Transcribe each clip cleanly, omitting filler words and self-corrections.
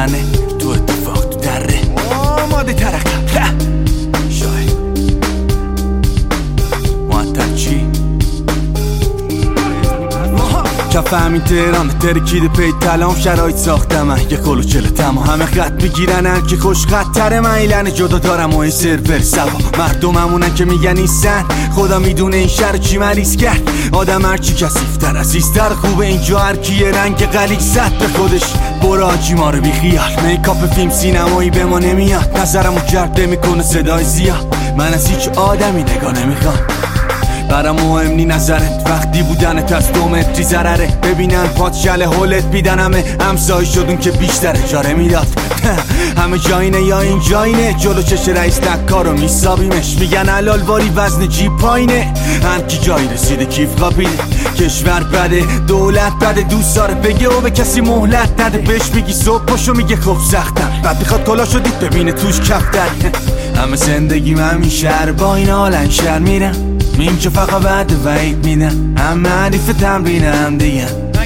میزنه تو اتفاق تو دره آماده ترقم شاید معطل چی؟ کف همین تهران ترکیده پی تلام شرایط ساختم من یه کلوچل تما همه خط بگیرن هر کی خوش خطره من ایلن جدا دارم و این سرور سوا مردممونن که میگن نیستن خدا میدونه این شهر چی مریض کرد آدم هرچی کثیف‌تر عزیزتر خوبه اینجا هر کی یه رنگ غلیظ زد به خودش برو آجی ما رو بی خیال میکاپ فیلم سینمایی به ما نمیاد نظرمو جلب نمیکنه صدای زیاد من از هیچ آدمی نگاه نمیخوام برام مهم نی نظرت وقتی بودنت از 2 متری ضرره ببینن پات شله هولت بیدن همه همسایی شدون که بیشتر اجاره میداد همه جاینه یا این جاینه جلو چش رئیس دکارو میسابیمش میگن حلال واری وزن جیب پایینه هم کی جایی رسیده کیف قابیله کشور بده دولت بده دوست داره بگه و به کسی مهلت نده بهش بگی صبح پاشو میگه خب سختم بعد میخواد کلا شدید ببینه توش کفتر همه زندگی من همین شهر با این حالن شهر میرم این که فقط بعد وعید میدن همه حریف تمرین هم دیگه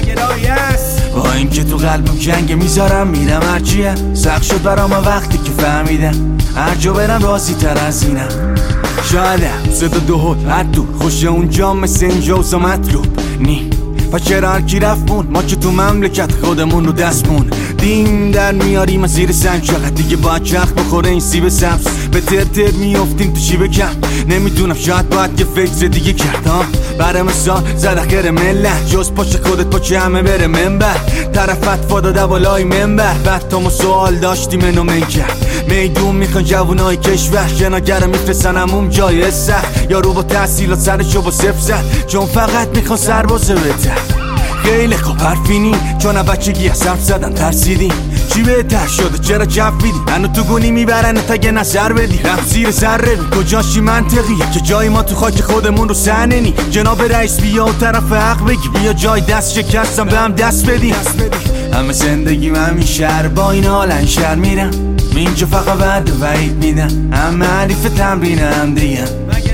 با این که تو قلبم جنگ میذارم میرم هرچیه سخت شد برام وقتی که فهمیدم هر جا برم راضی تر از اینم شایدم صدا دو هد هر دور خوشه اونجا مثل اینجا و مطلوب نی و چرا هرکی رفت ما که تو مملکت خودمون رو دستمون دیم در میاریم از زیر سنجاق دیگه باید چرخ بخوره این سیب سبز به تر میافتیم تو شیب کم نمیدونم شاید باید یه فکر دیگه کرد برای مثال زد اخیر ملت جز پاچه خودت پاچه همه بره منبر طرفت فادا بالای منبر بعد تا ما سوال داشتیم اینو من کرد میدون میخوان جوونای کشور شناگر میفرستن همون جای سخت یارو با تحصیلات سرشو با صفر زد چون فقط میخوان سربازه بهتر خیلی خوب حرفینی چون بچگی از حرف زدن ترسیدیم چی بهتر شده چرا جفیدی منو تو گونی میبرن تگه نظر بدی رفت زیر ذره کجاشی منطقیه که جای ما تو خاک خودمون رو سحنه نی جناب رئیس بیا و طرف حق بگی بیا جای دست شکستم به هم دست بدی همه زندگی من همین شهر با این حالن شهر میرم اینجا فقط بعد وعید میدن همه حریف تمرین هم دیگه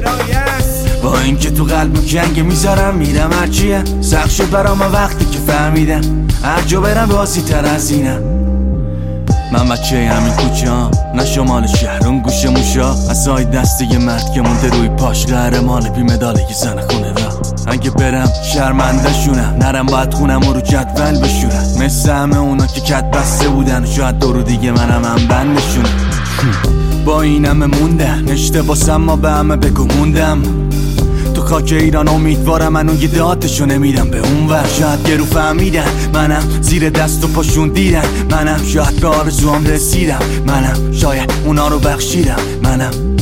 با این که تو قلبم جنگ میذارم میرم هرچیه سخت شد برام وقتی که فهمیدم هر جا برم راضی تر از اینم من بچه همین کوچه ها نه شمال شهر اون گوشه موشا اصای دسته یه مرد که مونده روی پاش قهرمان بی مداله که زن خونه را اگه برم شرمنده شونم نرم باید خونم رو جدول بشورم مثل همه اونا که کت بسته بودن شاید دورو دیگه منم هم بندشونم با این همه موندن اشتباسم ما به همه بگو موندم تو خاک ایران امیدوارم من اون یه داتشو نمیدم به اون ور شاید گرو فهمیدن منم زیر دست و پاشون دیدن منم شاید به آرزوام رسیدم منم شاید اونا رو بخشیدم منم